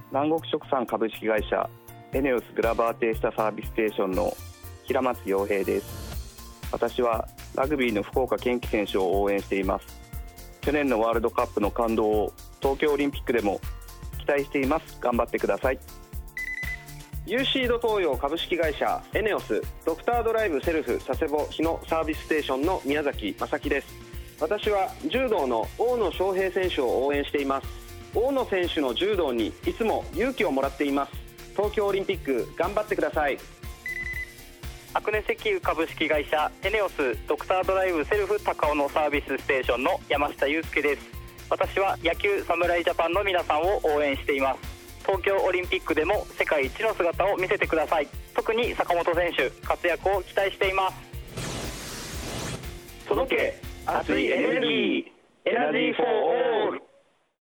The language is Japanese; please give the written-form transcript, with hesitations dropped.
南国食産株式会社エネオスグラバー停車サービスステーションの平松洋平です。私はラグビーの福岡堅樹選手を応援しています。去年のワールドカップの感動を東京オリンピックでも期待しています。頑張ってください。 ユーシード東洋株式会社エネオスドクタードライブセルフ佐世保日野サービスステーションの宮崎正樹です。私は柔道の大野将平選手を応援しています。大野選手の柔道にいつも勇気をもらっています。東京オリンピック頑張ってください。 アクネ石油株式会社エネオスドクタードライブセルフ高尾のサービスステーションの山下祐介です。私は野球侍ジャパンの皆さんを応援しています。東京オリンピックでも世界一の姿を見せてください。特に坂本選手活躍を期待しています。 届け熱いエネルギーエナジーフォーオール。